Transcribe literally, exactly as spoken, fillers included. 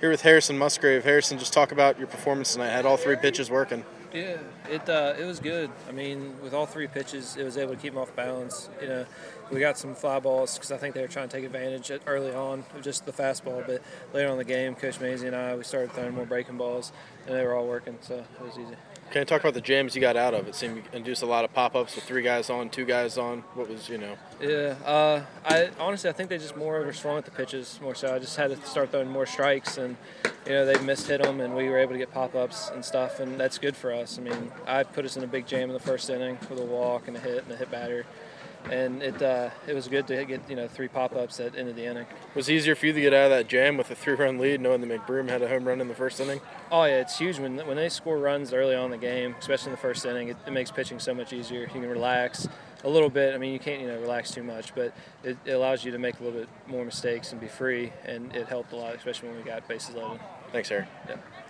Here with Harrison Musgrave. Harrison, just talk about your performance tonight. Had all three pitches working. Yeah, it uh, it was good. I mean, with all three pitches, it was able to keep them off balance. You know, we got some fly balls because I think they were trying to take advantage at early on of just the fastball. But later on in the game, Coach Maisie and I, we started throwing more breaking balls, and they were all working, so it was easy. Can you talk about the jams you got out of? It seemed you induced a lot of pop-ups with three guys on, two guys on. What was, you know? Yeah, uh, I honestly I think they just more overswung at the pitches more so. I just had to start throwing more strikes, and you know they missed hit them, and we were able to get pop-ups and stuff, and that's good for us. I mean, I put us in a big jam in the first inning with a walk and a hit and a hit batter. And it uh, it was good to get you know three pop-ups at the end of the inning. Was it easier for you to get out of that jam with a three-run lead, knowing that McBroom had a home run in the first inning? Oh yeah, it's huge when when they score runs early on in the game, especially in the first inning. It, it makes pitching so much easier. You can relax a little bit. I mean, you can't you know relax too much, but it, it allows you to make a little bit more mistakes and be free. And it helped a lot, especially when we got bases loaded. Thanks, Harry. Yeah.